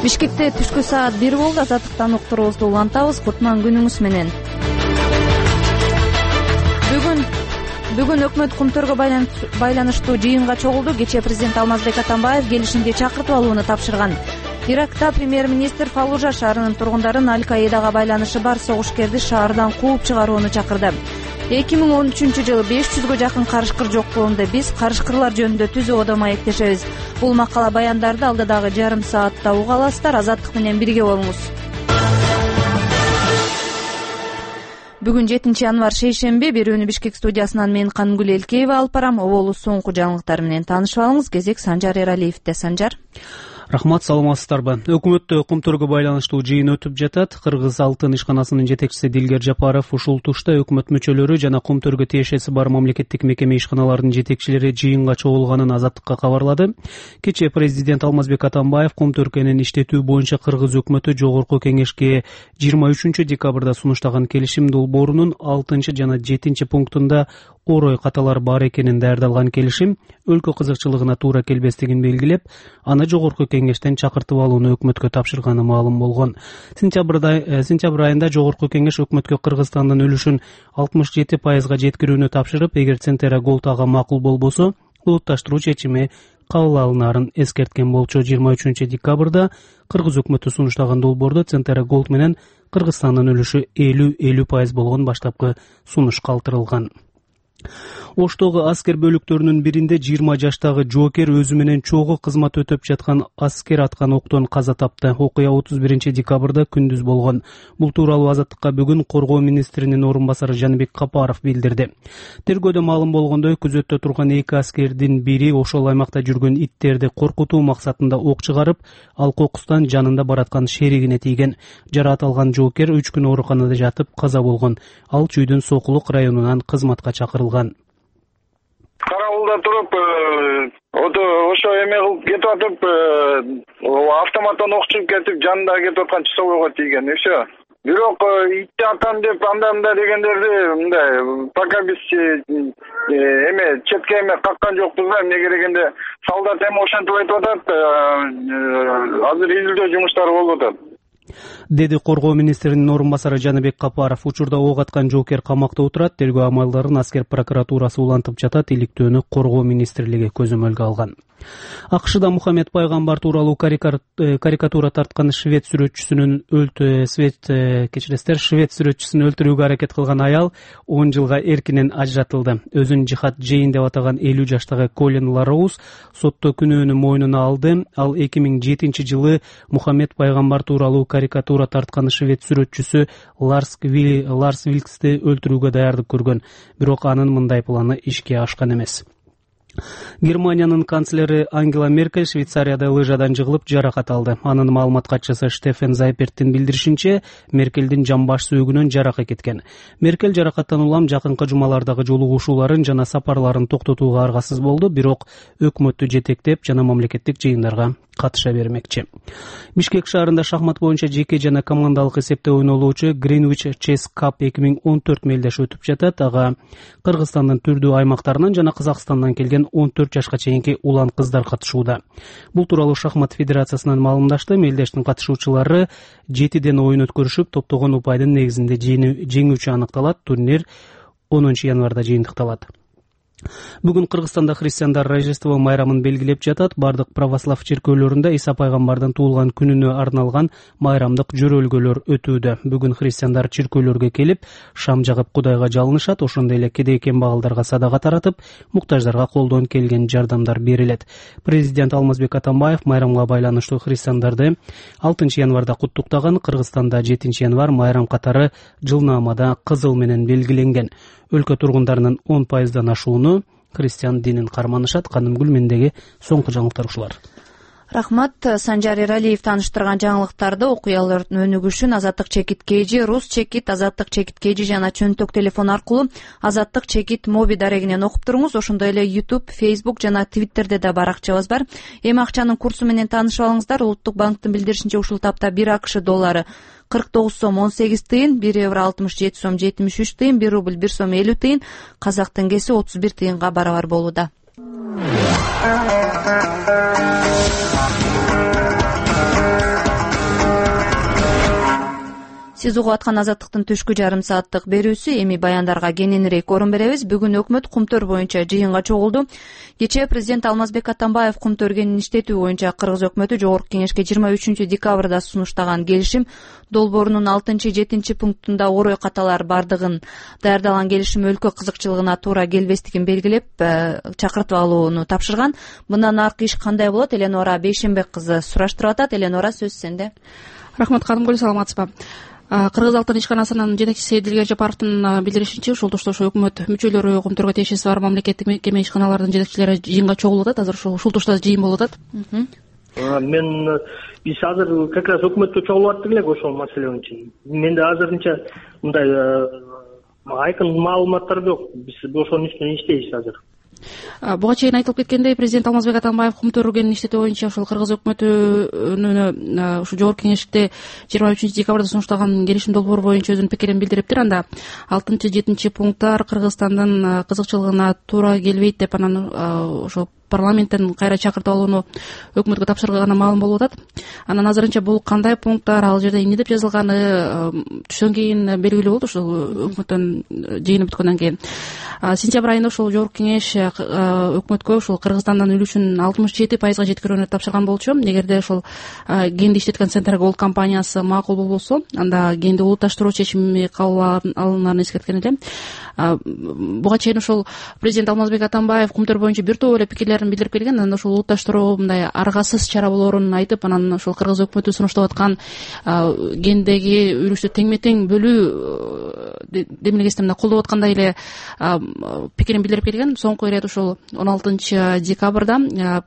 Бишкекте түшкү саат 1 болду. Азаттыктан уктуруубузду улантабыз. Кутман күнүңүз менен. Бүгүн өкмөт Кумтөргө байланыштуу жыйынга чогулду. Кечээ президент Алмазбек Атамбаев келишимге чакыртып алууну тапшырган. Иракта премьер-министр Фаллужа шаарынын тургундарын Аль-Каидага байланышы бар согушкерди шаардан кууп чыгарууну чакырды. 2013-жылы 500гө жакын карышкыр жок кылынды. Биз карышкырлар жөнүндө түзүп ода маектешебиз. Бул макала баяндарды алдыдагы жарым саатта уга аласыздар. Азаттык менен бирге болуңуз. Бүгүн 7-январ шейшемби. Берүүнү Бишкек студиясынан мен Канымгүл Элкеева алып барам. Оболу соңку жаңылыктар менен таанышып алыңыз. Кезек Санжар Эралиевде. Санжар. Рахмат, саламатсыздарбы? Өкмөттө Кумтөргө байланыштуу жыйын өтүп жатат. Кыргыз Алтын ишканасынын жетекчиси Дилгер Жапаров ушул тушта өкмөт мүчөлөрү жана Кумтөргө тиешеси бар мамлекеттик мекеме ишканаларынын жетекчилери жыйынга чогулганын Азаттыкка кабарлады. Кечээ президент Алмазбек Атамбаев Кумтөркөнүн иштетүү боюнча Кыргыз өкмөтү жогорку кеңешке 23-декабрда сунуштаган келишим долбоорунун 6 жана 7 пунктунда орой каталар бар экенин даярдалган келишим өлкө кызыкчылыгына туура келбестигин белгилеп, аны жогорку кеңештен чакыртып алууну өкмөткө тапшырганы маалым болгон. Сентябрь айында жогорку кеңеш өкмөткө Кыргызстандын үлүшүн 67%га жеткирүүнү тапшырып, эгер Центера Голд ага макул болбосо, улутташтыруу чечими кабыл алынарын эскерткен болчу. 23-декабрда Кыргыз өкмөтү сунуштаган долбоордо Центера Голд менен Кыргызстандын үлүшү 50% болгон баштапкы сунуш калтырылган. Оштогу аскер бөлүктөрүнүн биринде 20 жаштагы жоокер өзү менен чогуу кызмат өтөп жаткан аскер аткан октон каза тапты. Окуя 31-декабрда күндүз болгон. Бул тууралуу Азаттыкка бүгүн Коргоо министринин орун басары Жаныбек Капаров билдирди. Тергөөдө маалым болгондой, күзөттө турган 2 аскердин бири ошол аймакта жүргөн иттерди коркутуу максатында ок чыгарып, ал кокустан жанында бараткан шеригине тийген. Жараат алган жоокер 3 күн ооруканада жатып каза болгон. Ал Чүйдүн Сокулук районунан кызматка чакырылган. Карабулда туруп, ошо эме кылып кетип атып, автоматтан ок чыгып кетип, жанында кетип аткан часовойго тийген. И все. Бирок итти атам деп анда дегендерди мындай, пока биз эме четке эме каккан жокпуз да, эмне керегенде солдат эми ошентип айтып атат, азыр изилдөө жумуштары болуп атат, деди Коргоо министринин орун басары Жаныбек Капаров. Учурда ок аткан жоокер камакта отурат. Тергөө амалдарын аскер прокуратурасы улантып жатат. Иликтөөнү Коргоо министрлиги көзөмөлгө алган. АКШда Мухаммед пайгамбар тууралуу карикатура тарткан швед сүрөтчүсүн өлтүрүүгө аракет кылган аял 10 жылга эркинен ажыратылды. Өзүн жихад Джейн деп атаган 50 жаштагы Колин Лароуз сотто күнөөнү мойнуна алды. Ал 2007-жылы Мухаммед пайгамбар тууралуу карикатура тарткан швед сүрөтчүсү Ларс Вилксти өлтүрүүгө даярдык көргөн. Бирок анын мындай планы ишке ашкан эмес. Германиянын канцлери Ангела Меркель Швейцарияда лыжадан жыгылып жаракат алды. Анын маалымат катчысы Штефен Зайперттин билдиришинче, Меркелдин жамбаш сөөгүнөн жаракат кеткен. Меркель жаракаттан улам жакынкы жумалардагы жолугушууларын жана сапарларын токтотууга аргасыз болду, бирок өкмөттү жетектеп жана мамлекеттик жыйындарга катыша бермекчи. Бишкек шаарында шахмат боюнча жеке жана командалык эсепте ойнолуучу Greenwich Chess Cup 2014 мелдеш өтүп жатат. Ага Кыргызстандын түрдүү аймактарынан жана Казакстандан келген 14 жашка чейинки улан кыздар катышууда. Бул тууралуу шахмат федерациясынан маалымдашты. Мелдештин катышуучулары 7ден оюн өткөрүшүп, топтогон упайдын негизинде жеңүүчү аныкталат. Турнир 10 январда жыйынтыкталат. Бүгүн Кыргызстанда христиандар Рождество майрамын белгилеп жатат. Бардык православ чиркөөлөрүндө Иса пайгамбардын туулган күнүнө арналган майрамдык жөрөлгөлөр өтүүдө. Бүгүн христиандар чиркөөлөргө келип, шам жагып Кудайга жалынышат, ошондой эле кедей кембагалдарга садака таратып, муктаждарга колдон келген жардамдар берилет. Президент Алмазбек Атамбаев майрамга байланыштуу христиандарды 6 январда куттуктаган. Кыргызстанда 7 январ майрам катары жылнаамада кызыл менен белгиленген. Өлкө тургундарынын 10%дан ашууну христиан динин карманышат. Канымгүл мендеги соңку жаңылыктар ушулар. Рахмат. Санжар Эралиев тааныштырган жаңылыктарды окуялардын өнүгүшүн Азаттык чекит KG, Рус чекит, Азаттык чекит KG жана чөнтөк телефон аркылуу Азаттык чекит моби дарегинен окуп туруңуз. Ошондой эле YouTube, Facebook жана Twitterде да баракчабыз бар. Эми акчанын курсу менен таанышып алыңыздар. Улуттук банктын билдиришинче ушул тапта 1 АКШ доллары 49 сом 18 тыйын, 1 евро 67 сом 73 тыйын, 1 рубль 1 сом 50 тыйын, казак теңгеси 31 тыйынга барабар болууда. Сиз угуп аткан Азаттыктын түшкү жарым сааттык берүүсү. Эми баяндарга кененирээк орун беребиз. Бүгүн өкмөт Кумтөр боюнча жыйынга чогулду. Кечээ президент Алмазбек Атамбаев Кумтөр кенин иштетүү боюнча Кыргыз өкмөтү Жогорку Кеңешке 23 декабрда сунуштаган келишим долбоорунун 6-7 пунктунда орой каталар бардыгын даярдалган келишим өлкө кызыкчылыгына туура келбестигин белгилеп, чакыртып алууну тапшырган. Мындан аркы иш кандай болот? Эленора Бейшенбек кызы сураштырып атат. Эленора, сөз сенде. Рахмат, Кадымгүл, саламатсызбы? Кыргыз Алтын ишканасынын жетекчиси Эдилгер Жапаровдун билдиришинче, ушул туштуу өкмөт мүчөлөрү, Кумтөргө тиешеси бар мамлекеттик мекеме ишканалардын жетекчилери жыйынга чогулуп атат. Азыр ушул тушта жыйын болуп атат. Биз азыр как раз өкмөткө чогулуп аттык элек ошол маселе боюнча. Менде азырынча мындай айкын маалыматтар жок. Биз ошонун үстүнөн иштейбиз азыр. Буга чейин айтылып кеткендей, президент Алмазбек Атамбаев Кумтөр кенин иштетүү боюнча ушул Кыргыз өкмөтүнө ушу Жогорку Кеңеште 23 декабрда сунуштаган келишим долбоору боюнча өзүнүн пикирин билдириптир. Анда 6-7 пункттар Кыргызстандын кызыкчылыгына туура келбейт деп, анан ошо парламенттен кайра чакыртып алууну өкмөткө тапшырганы маалым болуп атат. Анан азырынча бул кандай пункттар, ал жерде эмне деп жазылганы түштөн кийин белгилүү болду, ушул өкмөттөн жыйыны бүткөндөн кийин. Сентябрь айында ушул Жогорку Кеңеш өкмөткө ушул Кыргызстандын үлүшүн 67% жеткирүүнү тапшырган болчу. Эгерде ушул генди иштеткан Центр Голд компаниясы макул болбосо, анда генди улутташтыруу чечими кабыл алынарын эскерткен эле. Буга чейин ушул президент Алмазбек Атамбаев Кумтөр боюнча бир топ эле пикирлерин билдирип келген. Анан ушул улутташтыруу мындай аргасыз чара болоорун айтып, анан ушул Кыргыз өкмөтү сунуштап аткан гендеги үлүштү теңме-тең бөлүү демилгесин колдоп аткандай эле пикирин билдирип келген. Соңку ирет ушул 16 декабрда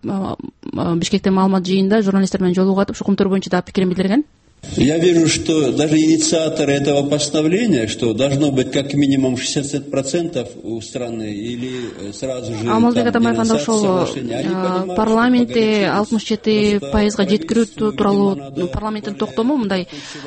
Бишкекте маалымат жыйында журналисттер менен жолугуп атып, ушу Кумтөр боюнча да пикирин билдирген. Я вижу, что даже инициаторы этого постановления, что должно быть как минимум 60% у страны или сразу же Алмазбек Атамбаев анда ошол парламентте 67% жеткирүү тууралуу парламенттин токтому мындай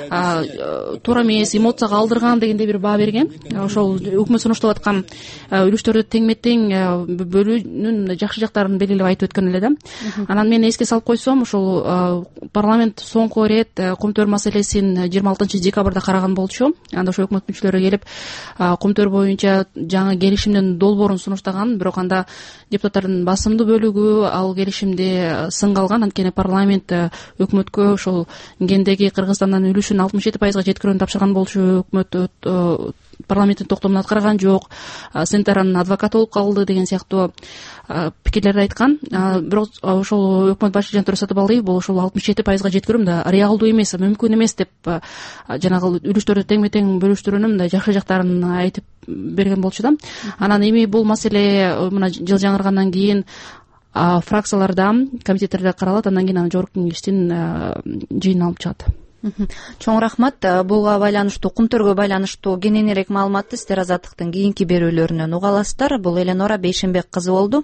туура эмес, эмоцияга алдырган дегендей бир баа берген. Ошол өкмөт сунуштап аткан үлүштөрдү теңме-тең бөлүүнүн жакшы жактарын белгилеп айтып өткөн эле да. Анан мен эске салып койсом, ушул парламент соңку ирет Кумтөр маселесин 26 декабрда караган болчу. Анда ошо өкмөт мүчөлөрү келип Кумтөр боюнча жаңы келишимдин долбоорун сунуштаган, бирок анда депутаттардын басымдуу бөлүгү ал келишимди сынга алган. Анткени парламент өкмөткө ошол гендеги Кыргызстандын үлүшүн 67% жеткирүүнү тапшырган болчу. Өкмөт парламенттин токтомун аткарган жок, Сентеранын адвокаты болуп калды деген сыяктуу пикирлерди айткан. Бирок ошол өкмөт башчы Жантөре Сатыбалдиев бул ошол 67% жеткирүү да реалдуу эмес, мүмкүн эмес деп жанагы үлүштөрдү теңме-тең бөлүштүрүүнүн мындай жакшы жактарын айтып берген болчу да. Анан эми бул маселе мына жыл жаңыргандан кийин фракцияларда, комитеттерде каралат, андан кийин Жогорку Кеңештин жыйынына алып чыгат. Чоң рахмат. Буга байланыштуу, Кумтөргө байланыштуу кененирээк маалыматты сиздер Азаттыктын кийинки берүүлөрүнөн уга аласыздар. Бул Эленора Бейшенбек кызы болду.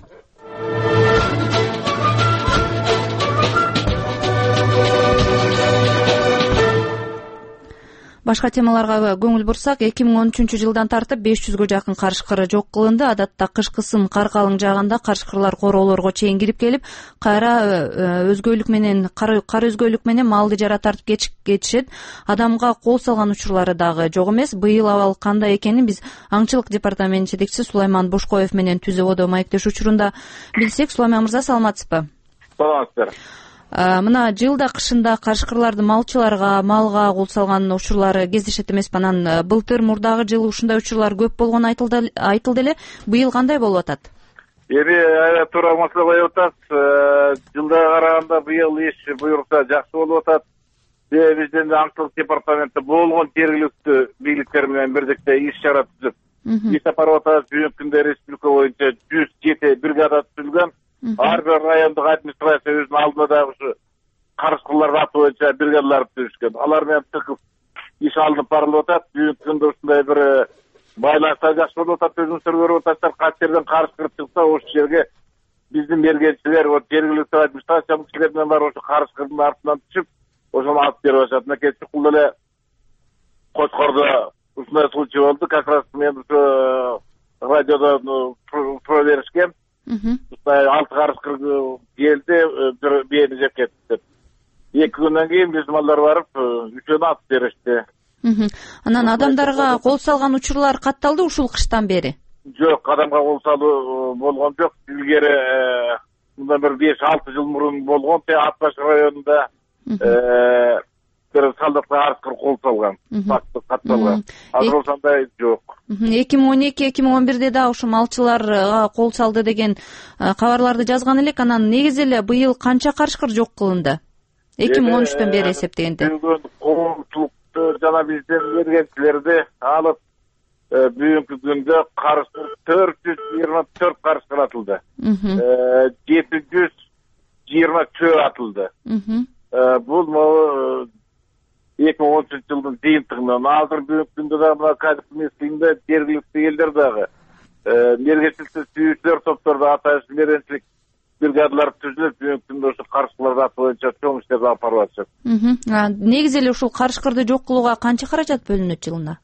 Башка темаларга көңүл бурсак, 2013 жылдан тартып 500гө жакын карышкыр жок кылынды. Адатта кышкысын кар калың жааганда карышкырлар короолорго чейин кирип келип, кар өзгөлүк менен малды жара тартып кетишет. Адамга кол салган учурлары дагы жок эмес. Быйыл абал кандай экенин биз аңчылык департаменти жетекчиси Сулайман Бошкоев менен түзөбодо маектеш учурунда билсек. Сулайман мырза, саламатсызбы? Саламатсыздар. Мына жылда кышында карышкырларды малчыларга, малга кол салган учурлары кездешет эмеспи? Анан былтыр мурдагы жылы ушундай учурлар көп болгону айтылды эле. Быйыл кандай болуп атат? Эми туура маселе коюп атасыз. Жылдага караганда быйыл иш буюрса жакшы болуп атат. Биздин аңчылык департаменти болгон жергиликтүү бийликтер менен бирдикте иш чара түзүп, иш апарып атат. Бүгүнкү күндө республика боюнча 107 бригада түзүлгөн. Ар бир райондук администрация өзүнүн алдында дагы ушу карышкырлардын аты боюнча бригадалар түзүшкөн. Алар менен тыгыз иш алынып барылып атат. Бүгүнкү күндө ушундай бир байланыштар жакшы болуп атат. Өзүңүздөр көрүп атасыздар, кайсы жерден карышкыр чыкса, ошол жерге биздин мергенчилер, жергиликтүү администрация мукчилер менен бар ошо карышкырдын артынан түшүп, ошону алып берип атышат. Мынакей чукул эле Кочкордо ушундай случай болду. Как раз мен ушу радиодо про беришкем. Ушундай 6 карышкыр келди, бир бээни жеп кетти деп. 2 күндөн кийин биздин малдар барып, үчөөнү атып беришти. Анан адамдарга кол салган учурлар катталды ушул кыштан бери? Жок, адамга кол салуу болгон жок. Илгери мындан бир 5-6 жыл мурун болгон Ат Баш районунда бир солдатка каршы кол салган, факты катталган. Азыр ошондой жок. 2012-2011 да ушу малчыларга кол салды деген кабарларды жазган элек. Анан негизи эле быйыл канча карышкыр жок кылынды? 2013төн бери эсептегенде. Коомчулукту жана бизден бергенчилерди алып бүгүнкү күндө карышкыр 424 карышкыр атылды. 720 чөө атылды. Бул 2013 жылдын жыйынтыгынан азыр бүгүнкү күндө да мына кадр мезгилинде жергиликтүү элдер дагы мергенчиликти сүйүүчүлөр топторду атайын мергенчилик бригадалар түзүлүп бүгүнкү күндө ошо карышкырларды ат боюнча чоң иштерди алып барып атышат. Негизи эле ушул карышкырды жок кылууга канча каражат бөлүнөт жылына?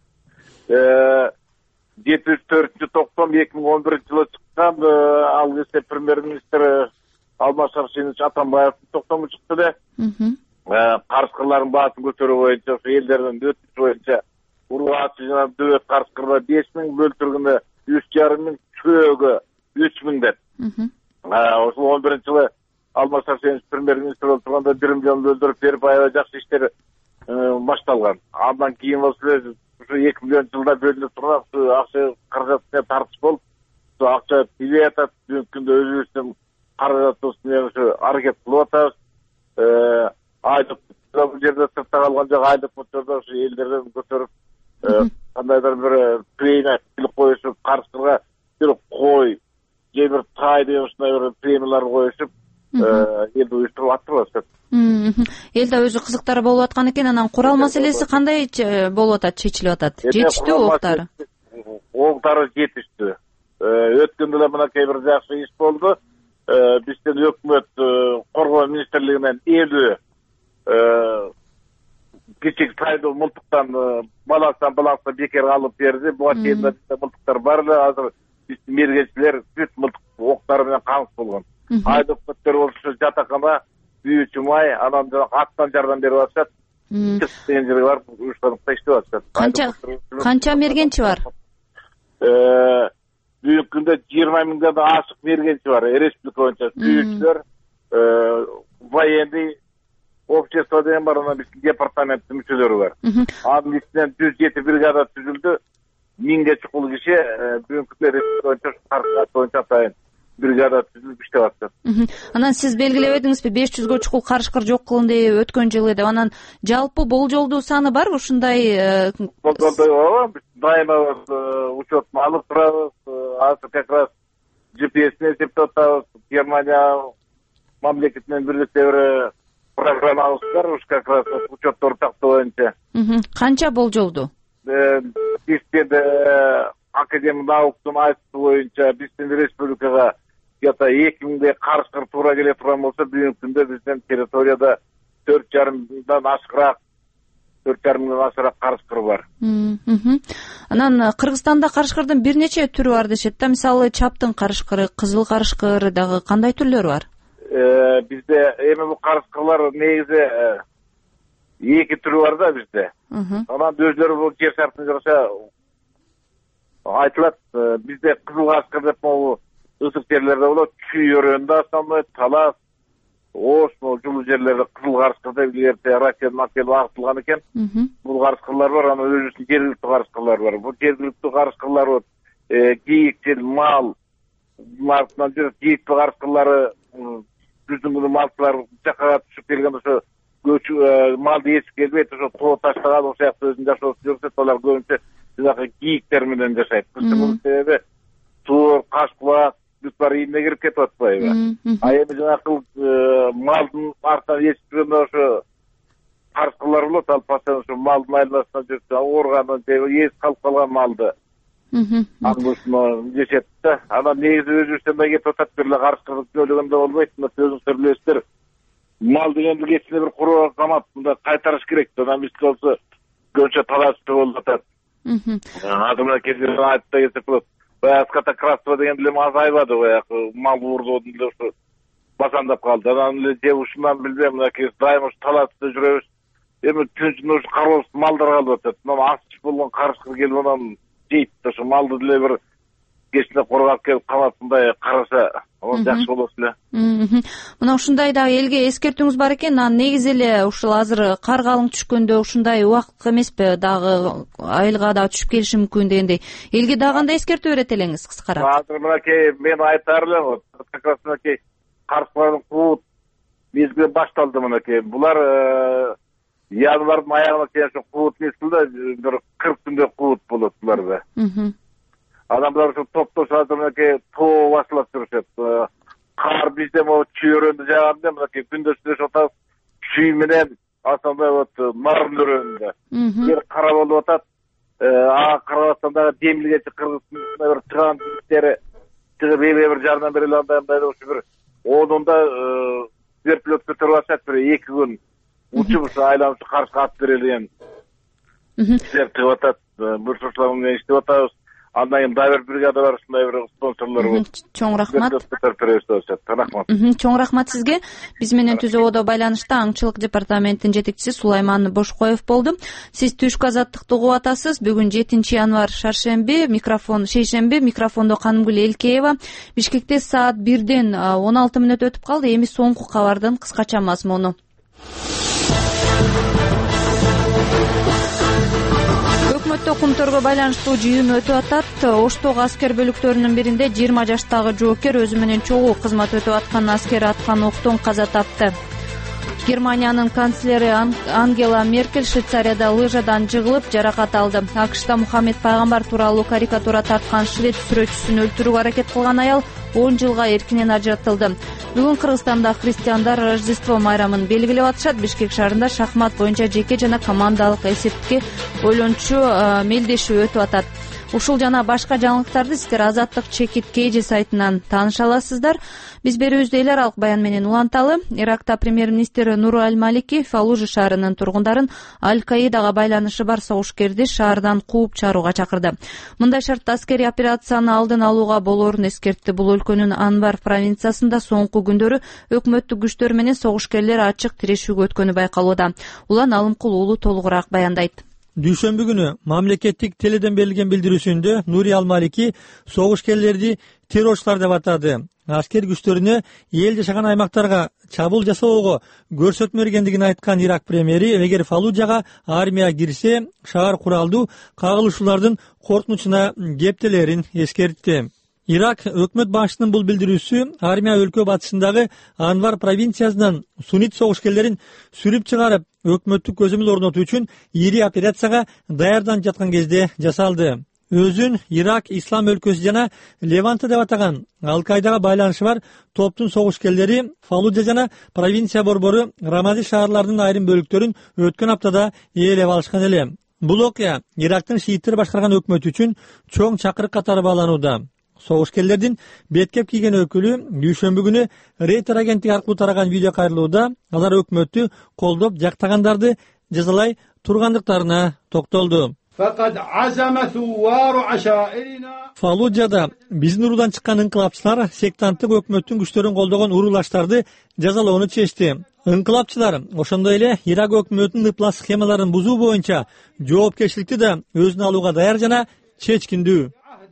704-90 жылы чыккан, ал кезде премьер-министр Алмаз Арсенович Атамбаевдин токтому чыкты эле. Карышкырлардын баасын көтөрүү боюнча, элдердин өтүнүшү боюнча ургаачы жана дөбөт карышкырга 5000, бөлтүргүнө 3500, чөөгө 3000 деп. Ошол 11-жылы Алмаз Арсенович премьер-министр болуп турганда 1 миллион бөлдүрүп берип, аябай жакшы иштер башталган. Андан кийин болсо ушу 2 миллион жылда бөлүнүп турган акча каражатына тартыш болуп, ошо акча тийбей атат. Бүгүнкү күндө өзүбүздүн каражатыбыз менен ошо аракет кылып атабыз. Айдык бул жерде сыртта калган жок, айдык мотордо ошо элдерден көтөрүп кандайдыр бир премия коюшуп, карышкырга бир кой же бир тай деген ушундай бир премиялар коюшуп элди уюштуруп атышат. Элде өзү кызыктар болуп аткан экен. Анан курал маселеси кандай болуп атат, чечилип атат? Жетиштүү октары? Октары жетиштүү. Өткөндө эле мынакей бир жакшы иш болду. Бизден өкмөт коргоо министрлигинен 50 кичик тайды мылтыктан балансына бекер алып берди. Буга чейин бизде мылтыктар бар эле. Азыр биздин мергенчилер бүт мылтык октары менен каңыз болгон. Айдык көтөр болушу жатакана Бүйүүчү Май, анан аттан жардам берип атышат. Деген жерге барып уюштурукта иштеп атышат. Канча мергенчи бар? Бүгүнкү күндө 20 миңден ашык мергенчи бар. Республика боюнча сүйүүчүлөр, военный общество деген бар, анан биздин департаменттин мүчөлөрү бар. Анын ичинен 107 бригада түзүлдү. 1000ге чукул киши бүгүнкү күндө республика боюнча атайын бригада түзүлүп иштеп атышат. Анан сиз белгилебедиңизби 500гө чукул карышкыр жок кылынды өткөн жылы деп? Анан жалпы болжолдуу саны барбы ушундай? Болжолдуу ооба, биз дайыма учетун алып турабыз. Азыр как раз GPS-ни эсептеп атабыз. Германия мамлекетинен бирдикте бир программабыз бар, ушу как раз учетторду тактоо боюнча. Канча болжолдуу? Бизден Академия науктун айтышы боюнча биздин республикага где-то 2000 карышкыр туура келе турган болсо, бүгүнкү күндө биздин территорияда 4,5 ашыраак карышкыр бар. Анан Кыргызстанда карышкырдын бир нече түрү бар дешет да. Мисалы чаптын карышкыры, кызыл карышкыр дагы кандай түрлөрү бар? Бизде эми бул карышкырлар негизи 2 түрү бар да бизде. Анан өзлөрү бул жер шартына жараша айтылат. Бизде кызыл карышкыр деп могу ысык жерлерде болот, чүй өрөөнүндө основной, талас, Ош, жулуу жерлерде кызыл карышкыр деп илгерте Россиядан акелип агытылган экен. Бул карышкырлар бар, анан өзүбүздүн жергиликтүү карышкырлар бар. Бул жергиликтүү карышкырлар кийикчил, мал артынан жүрөт. Кийиктүү карышкырлары биздин малчылар жакка түшүп келгенде ошо малды ээсип келбейт, ошо тоо таштаган ошол жакта өзүн жашоосун жүргүзөт. Алар көбүнчө жанагы кийиктер менен жашайт. Бул себеби суур, кашкулак бүт баары ийине кирип кетип атпайбы? А эми жанакы малдын артынан ээсип жүргөндө ошо карышкырлар болот. Ал постоянно ошо малдын айланасында жүрүп, оорганын же ээси калып калган малды аңдышына жешет да. Анан негизи өзүбүздөн да кетип атат. Бир эле карышкырды көйлөгөндө болбойт. Өзүңүздөр билесиздер, мал дегенди кечине бир куроо камап мында кайтарыш керек. Анан бизде болсо көбүнчө талашчы болуп атат. Азыр мына кездерде айтып да кетсек болот. Баягы скотократство деген деле азайбады, баягы мал уурдоодун деле ушу башандап калды. Анан эле же ушундан билбейм, мынакей дайыма ушу талашта жүрөбүз. эми түнчүн ушу кароосуз малдар калып атат. Мына ачып болгон карышкыр келип анан жейт да ошо малды деле бир кечинде коргап келип каматындай караса анан жакшы болот эле. Мына ушундай дагы элге эскертүүңүз бар экен. Анан негизи эле ушул азыр кар калың түшкөндө ушундай убакыт эмеспи, дагы айылга да түшүп келиши мүмкүн дегендей. Элге дагы кандай эскертүү берет элеңиз кыскараак? Азыр мынакей мен айтаар элем, как раз мынакей карышкылардын куут мезгили башталды мынакей. Булар январдын аягына чейин ошо куут мезгилде бир 40 күндө куут болот буларда. Анан булар ошо топтошуп азыр мынакей тоо басылып турушат. Кар бизде могу чөйрөндү жааганда мынакей күндө сүйлөшүп атабыз. Чүй менен асандай вот нарын өрөөнүндө. Жер кара болуп атат. Ага карабастан дагы демилгечи Кыргызстанда бир тыган биттери тыгып бир жардан бери андай ушу бир оонунда вертолет көтөрүп атышат бир 2 күн. Учуп айланып каршыга ат берилген. Жер тыгып атат. Бир шушулар менен иштеп атабыз. Андан кийин дагы бир бригада бар, ушундай бир спонсорлор бар. Чоң рахмат. Рахмат. Чоң рахмат сизге. Биз менен түзөбодо байланышта аңчылык департаментинин жетекчиси Сулайман Бошкоев болду. Сиз Түшкү азаттыкты угуп атасыз. Бүгүн 7 январь шейшемби, микрофондо Канымгүл Элкеева. Бишкекте саат 1ден 16 мүнөт өтүп калды. Эми соңку кабардын кыскача мазмуну. Өкмөттө кумтөргө байланыштуу жыйын өтүп атат. Оштогу аскер бөлүктөрүнүн биринде 20 жаштагы жоокер өзү менен чогуу кызмат өтүп аткан аскер аткан октон каза тапты. Германиянын канцлери Ангела Меркель Швейцарияда лыжадан жыгылып жаракат алды. АКШда Мухаммед пайгамбар тууралуу карикатура тарткан швед сүрөтчүсүн өлтүрүүгө аракет кылган аял 10 жылга эркинен ажыратылды. Бүгүн Кыргызстанда христиандар Рождество майрамын белгилеп атышат. Бишкек шаарында шахмат боюнча жеке жана командалык эсепке ойлончу мелдешүү өтүп атат. Ушул жана башка жаңылыктарды сиздер Азаттык чекит KG сайтынан тааныша аласыздар. Биз берүүбүздү эл аралык баян менен уланталы. Иракта премьер-министр Нур Аль-Малики Фаллужа шаарынын тургундарын Аль-Каидага байланышы бар согушкерди шаардан кууп чыгарууга чакырды. Мындай шартта аскерий операцияны алдын алууга болоорун эскертти. Бул өлкөнүн Анбар провинциясында соңку күндөрү өкмөттүк күчтөр менен согушкерлер ачык тирешүүгө өткөнү байкалууда. Улан Алымкул уулу толугураак баяндайт. Дүйшөмбү күнү мамлекеттик теледен берилген билдирүүсүндө Нури Аль-Малики согушкерлерди террорчулар деп атады. Аскер күчтөрүнө эл жашаган аймактарга чабуул жасоого көрсөтмө бергендигин айткан Ирак премьери эгер Фаллужага армия кирсе, шаар куралдуу кагылышуулардын коркунучуна кептелерин эскертти. Ирак өкмөт башчысынын бул билдирүүсү армия өлкө батышындагы Анвар провинциясынан суннит согушкерлерин сүрүп чыгарып, өкмөттүк көзөмөл орнотуу үчүн ири операцияга даярданып жаткан кезде жасалды. Өзүн Ирак ислам өлкөсү жана Леванта деп атаган Аль-Каидага байланышы бар топтун согушкерлери Фаллужа жана провинция борбору Рамади шаарларынын айрым бөлүктөрүн өткөн аптада ээлеп алышкан эле. Бул окуя Ирактын шииттер башкарган өкмөтү үчүн чоң чакырык катары бааланууда. Согушкерлердин беткеп кийген өкүлү дүйшөмбү күнү Рейтер агенттиги аркылуу тараган видео кайрылууда алар өкмөттү колдоп жактагандарды жазалай тургандыктарына токтолду. Фаллужада биздин уруудан чыккан ыңкылапчылар сектанттык өкмөттүн күчтөрүн колдогон уруулаштарды жазалоону чечти. Ыңкылапчылар ошондой эле Ирак өкмөтүнүн ыплас схемаларын бузуу боюнча жоопкерчиликти да өзүнө алууга даяр жана чечкиндүү.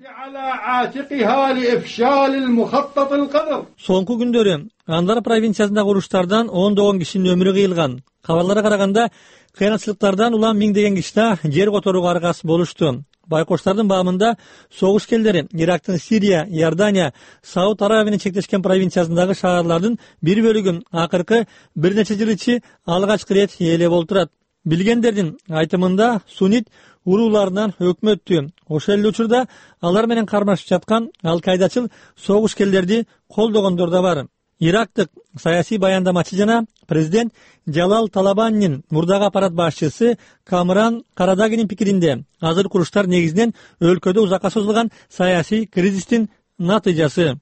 Соңку күндөрү Андар провинциясындагы уруштардан ондогон кишинин өмүрү кыйылган. Кабарларга караганда кыйынчылыктардан улам миңдеген киши жер которууга аргасыз болушту. Байкоштардын баамында согушкерлери Ирактын Сирия, Иордания, Сауд Арабия менен чектешкен провинциясындагы шаарлардын бир бөлүгүн акыркы бир нече жыл ичи алгачкы ирет ээлеп отурат. Билгендердин айтымында суннит урууларынан өкмөттү ошол эле учурда алар менен кармашып жаткан Аль-Каидачыл согушкерлерди колдогондор да бар. Ирактык саясий баяндамачы жана президент Жалал Талабанинин мурдагы аппарат башчысы Камран Карадагинин пикиринде азыр куруштар негизинен өлкөдө узакка созулган саясий кризистин натыйжасы.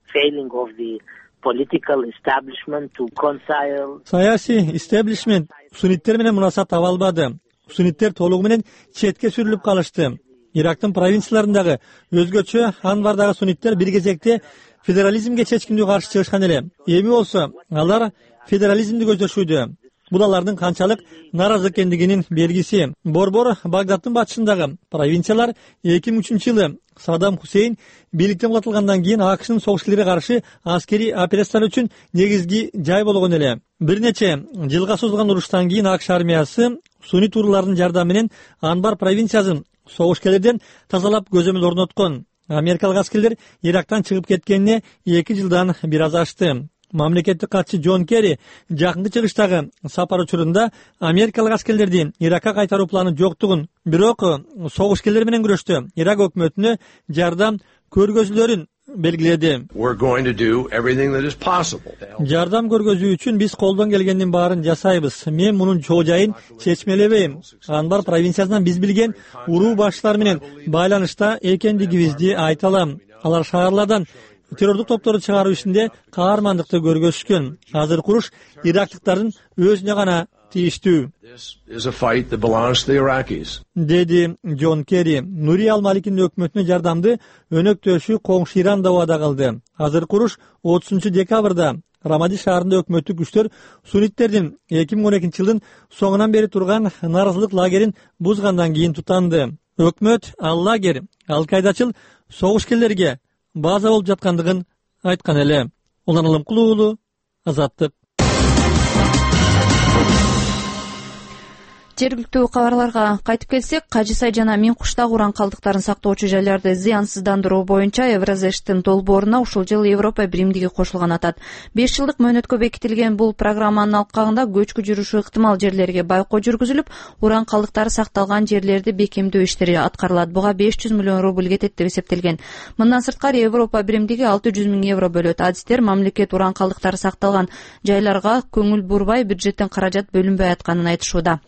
Саясий истеблишмент сунниттер менен мунасабат таба албады. Сунниттер толугу менен четке сүрүлүп калышты. Ирактын провинцияларындагы өзгөчө Анвардагы сунниттер бир кезекте федерализмге чечкиндүү каршы чыгышкан эле. Эми болсо алар федерализмди көздөшүүдө. Бул алардын канчалык нааразы экендигинин белгиси. Борбор Багдаддын батышындагы провинциялар 2003-жылы Саддам Хусейн бийликтен кулатылгандан кийин АКШнын согушкерлерге каршы аскерий операциялар үчүн негизги жай болгон эле. Бир нече жылга созулган уруштан кийин АКШ армиясы суннит уруулардын жардамы менен Анбар провинциясын согушкерлерден тазалап көзөмөл орноткон. Америкалык аскерлер Ирактан чыгып кеткенине 2 жылдан бир аз ашты. Мамлекеттик катчы Джон Керри жакынкы чыгыштагы сапар учурунда америкалык аскерлерди Иракка кайтаруу планы жоктугун, бирок согушкерлер менен күрөштө Ирак өкмөтүнө жардам көргөзүүлөрүн белгиледи. Жардам көргөзүү үчүн биз колдон келгендин баарын жасайбыз. Мен мунун чоо жайын чечмелебейм. Анбар провинциясынан биз билген уруу башчылары менен байланышта экендигибизди айта алам. Алар шаарлардан террордук топторду чыгаруу ишинде каармандыкты көргөзүшкөн. Азыркы уруш ирактыктардын өзүнө гана тийиштүү, деди Джон Керри. Нури Ал-Маликинин өкмөтүнө жардамды өнөктөшү коңшу Иранда убада кылды. Азыркы уруш 30-декабрда Рамади шаарында өкмөттүк күчтөр сунниттердин 2012-жылдын соңунан бери турган нааразылык лагерин бузгандан кийин тутанды. Өкмөт ал лагерь алкайдачыл согушкерлерге база болуп жаткандыгын айткан эле. Улан Алымкулуу уулу, Азаттык. Жергиликтүү кабарларга кайтып келсек, Кажы Сай жана Мин Куштагы уран калдыктарын сактоочу жайларды зыянсыздандыруу боюнча Евразештин долбооруна ушул жыл Европа биримдиги кошулган атат. 5 жылдык мөөнөткө бекитилген бул программанын алкагында көчкү жүрүшү ыктымал жерлерге байкоо жүргүзүлүп, уран калдыктары сакталган жерлерди бекемдөө иштери аткарылат. Буга 500 миллион рубль кетет деп эсептелген. Мындан сырткары Европа биримдиги 600 миң евро бөлөт. Адистер мамлекет уран калдыктары сакталган жайларга көңүл бурбай бюджеттен каражат бөлүнбөй атканын айтышууда.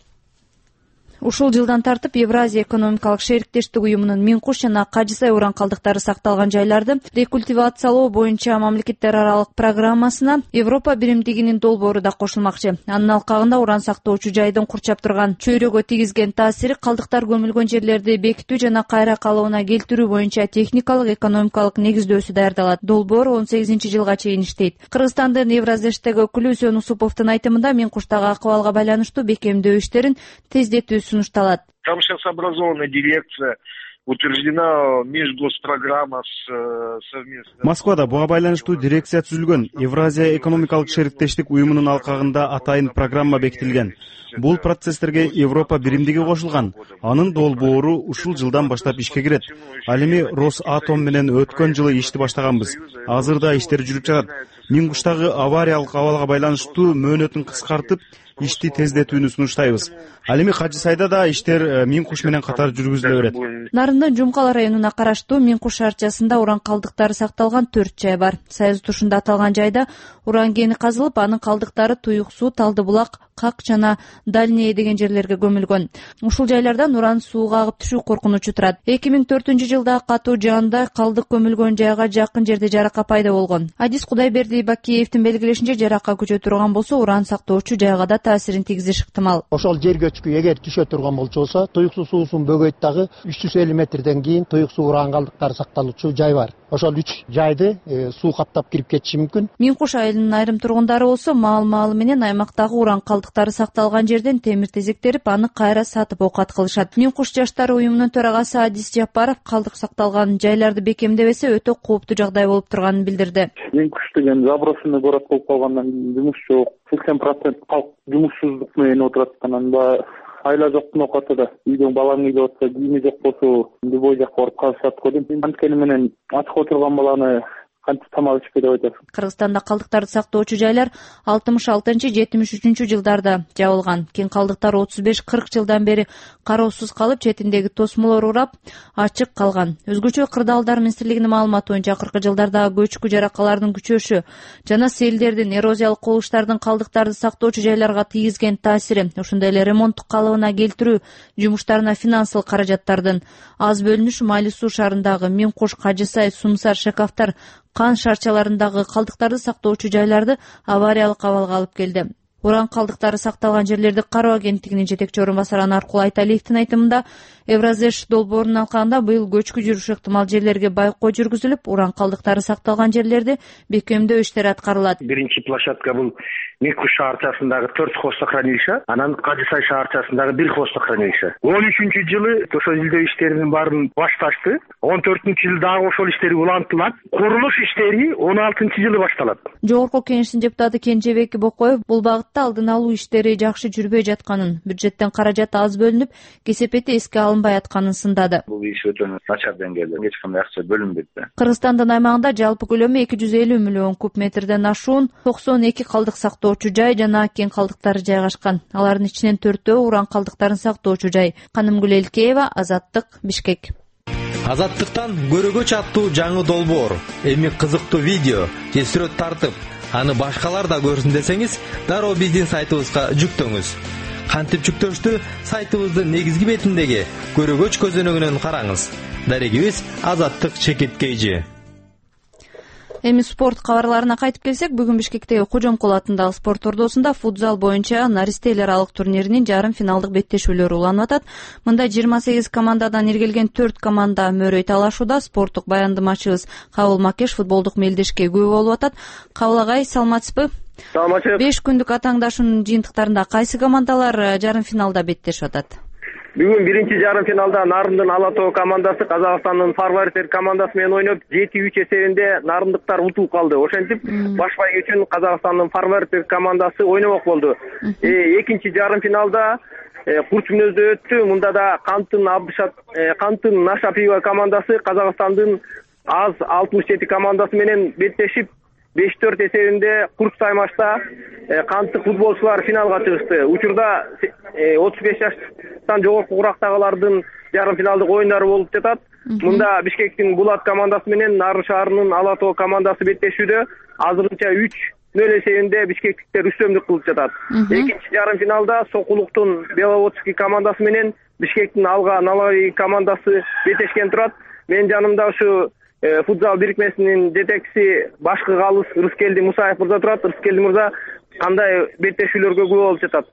Ушул жылдан тартып Евразия экономикалык шериктештик уюмунун Мин Куш жана Кажы Сай уран калдыктары сакталган жайларды рекультивациялоо боюнча мамлекеттер аралык программасына Европа биримдигинин долбоору да кошулмакчы. Анын алкагында уран сактоочу жайдын курчап турган чөйрөгө тийгизген таасири, калдыктар көмүлгөн жерлерди бекитүү жана кайра калыбына келтирүү боюнча техникалык, экономикалык негиздөөсү даярдалат. Долбоор 18-жылга чейин иштейт. Кыргызстандын Евразештеги өкүлү Үсөн Усуповдун айтымында Мин Куштагы акыбалга байланыштуу бекемдөө иштерин тездетүү сунушталат. Там сейчас образована дирекция, утверждена межгоспрограмма совместно. Москвада буга байланыштуу дирекция түзүлгөн. Евразия экономикалык шериктештик уюмунун алкагында атайын программа бекитилген. Бул процесстерге Европа биримдиги кошулган. Анын долбоору ушул жылдан баштап ишке кирет. Ал эми Росатом менен өткөн жылы ишти баштаганбыз. Азырда иштер жүрүп жатат. Мин Куштагы авариялык абалга байланыштуу мөөнөтүн кыскартып, ишти тездетүүнү сунуштайбыз. Ал эми Кажы Сайда да иштер Мин Куш менен катар жүргүзүлө берет. Нарындын Жумкала районуна караштуу Мин Куш шаарчасында уран калдыктары сакталган 4 жай бар. Союз тушунда аталган жайда уран кени казылып, анын калдыктары Туюк суу, Талды булак, Как жана Дальнее деген жерлерге көмүлгөн. Ушул жайлардан уран сууга агып түшүү коркунучу турат. 2004-жылда катуу жаанда калдык көмүлгөн жайга жакын жерде жарака пайда болгон. Адис Кудайберди Бакиевдин белгилешинче, жарака көчө турган болсо, уран сактоочу жайга да таасирин тийгизиш ыктымал. Ошол жер көчкү эгер түшө турган болсо, Туюк суусун бөгөйт дагы 350 метрден кийин Туюк суу уран калдыктары сакталуучу жай бар. Ошол 3 жайды суу каптап кирип кетиши мүмкүн. Мин Куш айылынын айрым тургундары болсо, маал-маалы менен аймактагы уран калдыктары сакталган жерден темир тезектерип, аны кайра сатып окат кылышат. Мин Куш жаштары уюмунун төрагасы Адис Жапаров калдык сакталган жайларды бекемдебесе өтө кооптуу жагдай болуп турганын билдирди. Мин Куш деген заброшенный город болуп калгандан кийин жумуш жок. 80% калк жумушсуздук менен отураткандан баягы айла жоктун окатыда үйдөн балаң үйдө отса, кийими жок болсо, любой жакка барып калышат го деп. Анткени менен ачык отурган баланы кантип тамак ичпе деп айтасың. Кыргызстанда калдыктарды сактоочу жайлар 66-73 жылдарда жабылган. Кен калдыктар 35-40 жылдан бери кароосуз калып, четиндеги тосмолор урап, ачык калган. Өзгөчө Кырдаалдар министрлигинин маалыматы боюнча, акыркы жылдарда көчкү жаракалардын күчөшү жана селдердин, эрозиялык кубулуштардын калдыктарды сактоочу жайларга тийгизген таасири, ошондой эле ремонттук калыбына келтирүү жумуштарына финансылык каражаттардын аз бөлүнүш Майли суу шаарындагы Мин Куш, Кажы Сай, Сумсар, Шекавтар, Кан шаарчаларындагы калдыктарды сактоочу жайларды авариялык абалга алып келди. Уран калдыктары сакталган жерлерди кароо агенттигинин жетекчи орун басары Анаркул Айталиевдин айтымында, Евразеш долбоорунун алкагында быйыл көчкү жүрүш ыктымал жерлерге байкоо жүргүзүлүп, уран калдыктары сакталган жерлерди бекемдөө иштери аткарылат. Биринчи площадка бул Мекуш шаарчасындагы 4 хвостохранилище, анан Кадысай шаарчасындагы 1 хвостохранилище. 13-жылы ошол изилдөө иштеринин баарын башташты. 14-жылы дагы ошол иштери улантылат. Курулуш иштери 16-жылы башталат. Жогорку Кеңештин депутаты Кенжебек Бокоев бул багытта алдын алуу иштери жакшы жүрбөй жатканын, бюджеттен каражат аз бөлүнүп, кесепети эске алынбай атканын сындады. Бул иш өтө начар деңгээлде, эч кандай акча бөлүнбөйт. Кыргызстандын аймагында жалпы көлөмү 250 миллион куб метрден ашуун 92 калдык сактоочу жай жана кен калдыктары жайгашкан. Алардын ичинен 4-өө уран калдыктарын сактоочу жай. Канымгүл Элкеева, Азаттык, Бишкек. Азаттыктан көрөгөч аттуу жаңы долбоор, эми кызыктуу видео же сүрөт тартып, аны башкалар да көрсүн десеңиз, дароо биздин сайтыбызга жүктөңүз. Кантип жүктөштү? Сайтыбыздын негизги бетиндеги көрөгөч көзөнөгүнөн караңыз. Дарегибиз Азаттык Чекит KG. Эми спорт кабарларына кайтып келсек, бүгүн Бишкектеги Кожомкул атындагы спорт ордосунда футзал боюнча наристелер аралык турниринин жарым финалдык беттешүүлөрү уланып атат. Мында 28 командадан иргелген 4 команда мөрөй талашууда. Спорттук баяндамачыбыз Кабыл Макеш футболдук мелдешке күбө болуп атат. Кабыл агай, саламатсызбы? Саламатчылык. 5 күндүк атаңдашуунун жыйынтыктарында кайсы командалар жарым финалда беттешип атат? Бүгүн биринчи жарым финалда Нарындын Ала Тоо командасы Казакстандын Фарвартер командасы менен ойноп 7-3 эсебинде нарындыктар утуп калды. Ошентип баш байге үчүн Казакстандын Фарвартер командасы ойномок болду. Экинчи жарым финалда курч мүнөздө өттү. Мында да Кантын Нашапиева командасы Казакстандын АЗ 67 командасы менен беттешип 5-4 эсебинде курч таймашта Канттык футболчулар финалга чыгышты. Учурда 35 жаштан жогорку курактагылардын жарым финалдык оюндары болуп жатат. Мында Бишкектин Булат командасы менен Нарын шаарынын Ала Тоо командасы беттешүүдө. Азырынча 3-0 эсебинде бишкектиктер үстөмдүк кылып жатат. Экинчи жарым финалда Сокулуктун Беловодский командасы менен Бишкектин Алга Налави командасы беттешкен турат. Менин жанымда ушу футзал бирикмесинин жетекчиси башкы калыс Рыскелди Мусаев мырза турат. Рыскелди мырза кандай беттешүүлөргө күбө болуп жатат?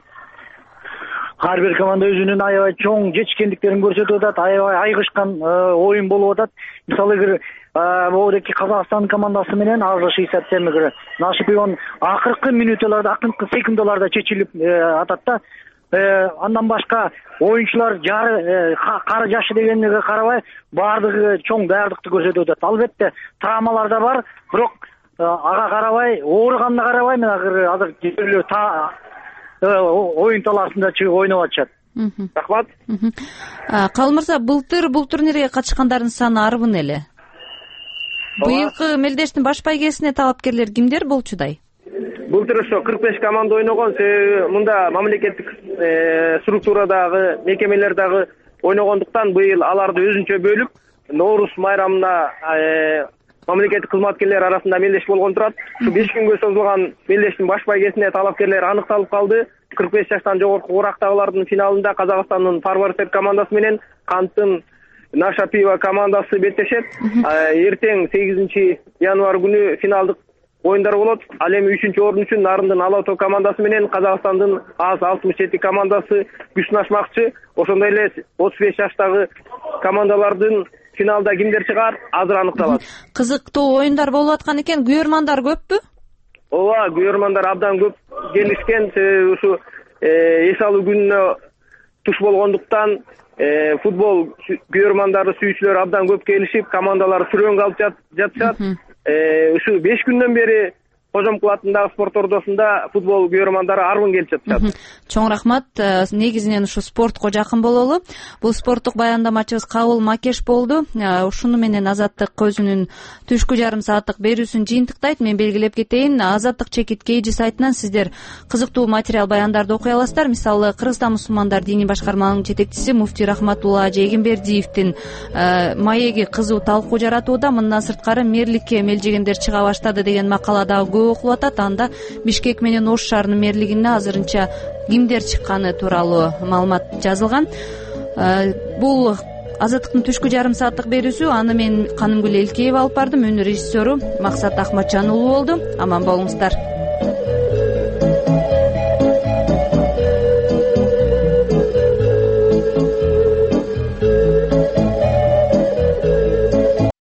Ар бир команда өзүнүн аябай чоң жетишкендиктерин көрсөтүп атат, аябай айгышкан оюн болуп атат. Мисалы могуеки Казакстан командасы менен азыр 67 Нашипион акыркы минуттарда, акыркы секундаларда чечилип атат да. Андан башка оюнчулар кары жашы дегенге карабай баардыгы чоң даярдыкты көрсөтүп атат. Албетте травмалар да бар, бирок ага карабай, ооруганына карабай мен азыр оюн талаасында чыгып ойноп атышат. Рахмат. Кабыл мырза, былтыр бул турнирге катышкандардын саны арбын эле. Быйылкы мелдештин баш байгесине талапкерлер кимдер болчудай? Былтыр ошо 45 команда ойногон. Мында мамлекеттик структурадагы мекемелер дагы ойногондуктан быйыл аларды өзүнчө бөлүп, Ноорус майрамына мамлекеттик кызматкерлер арасында мелдеш болгон турат. Ушу 5 күнгө созулган мелдештин баш байгесине талапкерлер аныкталып калды. 45 жаштан жогорку курактагылардын финалында Казакстандын Фарвартер командасы менен Канттын Нашапиева командасы беттешет. Эртең 8 январь күнү финалдык оюндар болот. Ал эми 3-орун үчүн Нарындын Ала Тоо командасы менен Казакстандын АЗ 67 командасы күч сынашмакчы. Ошондой эле 35 жаштагы командалардын финалда кимдер чыгар азыр аныкталат. Кызыктуу оюндар болуп аткан экен, күйөрмандар көппү? Ооба, күйөрмандар абдан көп келишкен. Ушу эс алуу күнүнө туш болгондуктан футбол күйөрмандары сүйүүчүлөр абдан көп келишип, командалар сүрөөнгө алып жатышат. Ушу 5 күндөн бери Кожомкул атындагы спорт ордосунда футбол күйөрмандары арбын келип жатышат. Чоң рахмат. Негизинен ушу спортко жакын бололу. Бул спорттук баяндамачыбыз Кабыл Макеш болду. Ушуну менен Азаттык өзүнүн түшкү жарым сааттык берүүсүн жыйынтыктайт. Мен белгилеп кетейин, Азаттык Чекит KG сайтынан сиздер кызыктуу материал баяндарды окуй аласыздар. Мисалы, Кыргызстан мусулмандар диний башкармалыгынын жетекчиси муфтий Рахматулла Жегимбердиевдин маеги кызуу талкуу жаратууда. Мындан сырткары мээрликке мелжегендер чыга баштады деген макалада окулуп атат. Анда Бишкек менен Ош шаарынын мэрлигине азырынча кимдер чыкканы тууралуу маалымат жазылган. Бул Азаттыктын түшкү жарым сааттык берүүсү. Аны мен Канымгүл Элкеева алып бардым. Өнөр режиссеру Максат Ахматжан уулу болду. Аман болуңуздар.